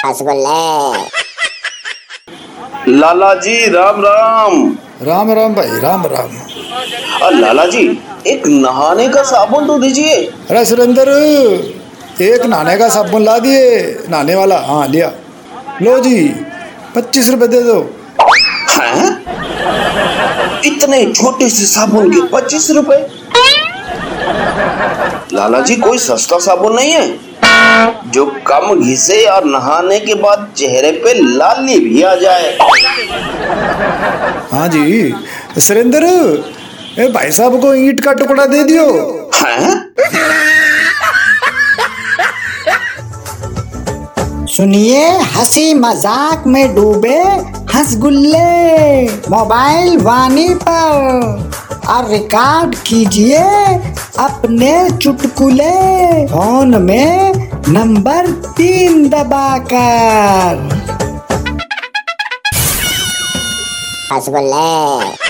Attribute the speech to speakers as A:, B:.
A: रसगुल्ले।
B: लाला जी राम राम।
C: राम राम भाई, राम राम।
B: लाला जी एक नहाने का साबुन तो दीजिए।
C: अरे सुरेंद्र, एक नहाने का साबुन ला दिए, नहाने वाला। हाँ लिया, लो जी 25 रुपए दे दो।
B: हैं? इतने छोटे से साबुन के 25 रुपए? लाला जी कोई सस्ता साबुन नहीं है जो कम घिसे और नहाने के बाद चेहरे पे लाली भी आ जाए?
C: हाँ जी सुरेंद्र, भाई साहब को ईंट का टुकड़ा दे दियो।
B: हैं?
D: सुनिए, हंसी मजाक में डूबे हंसगुल्ले, मोबाइल वाणी पर और रिकॉर्ड कीजिए अपने चुटकुले, फोन में नंबर 3 दबाकर।
A: रसगुल्ले।